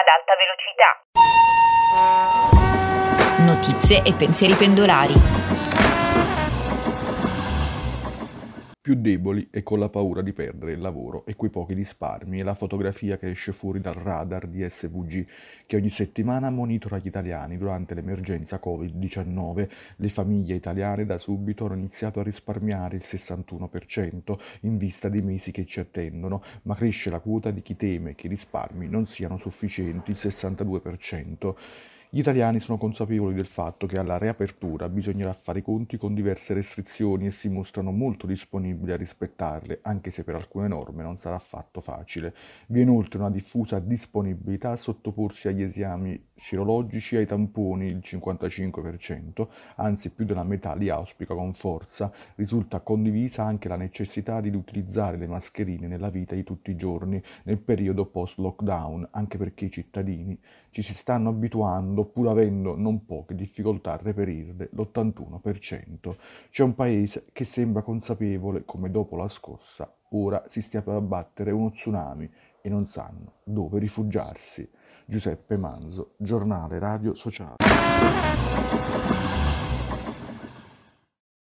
ad alta velocità. Notizie e pensieri pendolari. Più deboli e con la paura di perdere il lavoro e quei pochi risparmi è la fotografia che esce fuori dal radar di SVG che ogni settimana monitora gli italiani durante l'emergenza Covid-19. Le famiglie italiane da subito hanno iniziato a risparmiare il 61% in vista dei mesi che ci attendono, ma cresce la quota di chi teme che i risparmi non siano sufficienti, il 62%. Gli italiani sono consapevoli del fatto che alla riapertura bisognerà fare i conti con diverse restrizioni e si mostrano molto disponibili a rispettarle, anche se per alcune norme non sarà affatto facile. Vi è inoltre una diffusa disponibilità a sottoporsi agli esami sierologici e ai tamponi, il 55%, anzi più della metà li auspica con forza. Risulta condivisa anche la necessità di utilizzare le mascherine nella vita di tutti i giorni nel periodo post-lockdown, anche perché i cittadini ci si stanno abituando, pur avendo non poche difficoltà a reperirle, l'81%. C'è un paese che sembra consapevole come dopo la scossa ora si stia per abbattere uno tsunami e non sanno dove rifugiarsi. Giuseppe Manzo, Giornale Radio Sociale.